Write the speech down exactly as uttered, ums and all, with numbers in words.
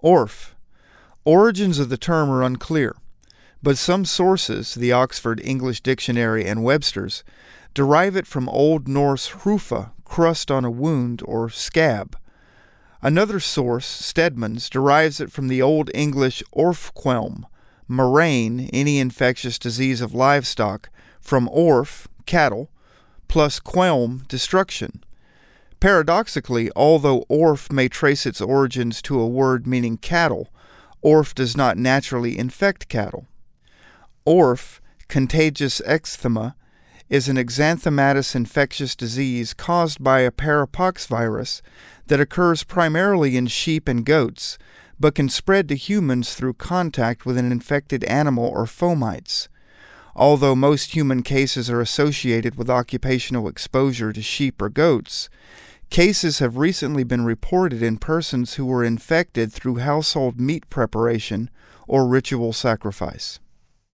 Orf. Origins of the term are unclear, but some sources, the Oxford English Dictionary and Webster's, derive it from Old Norse hrufa, crust on a wound, or scab. Another source, Stedman's, derives it from the Old English orfquelm, murrain, any infectious disease of livestock, from orf, cattle, plus quelm, destruction. Paradoxically, although orf may trace its origins to a word meaning cattle, orf does not naturally infect cattle. Orf, contagious eczema, is an exanthematous infectious disease caused by a parapox virus that occurs primarily in sheep and goats, but can spread to humans through contact with an infected animal or fomites. Although most human cases are associated with occupational exposure to sheep or goats, cases have recently been reported in persons who were infected through household meat preparation or ritual sacrifice.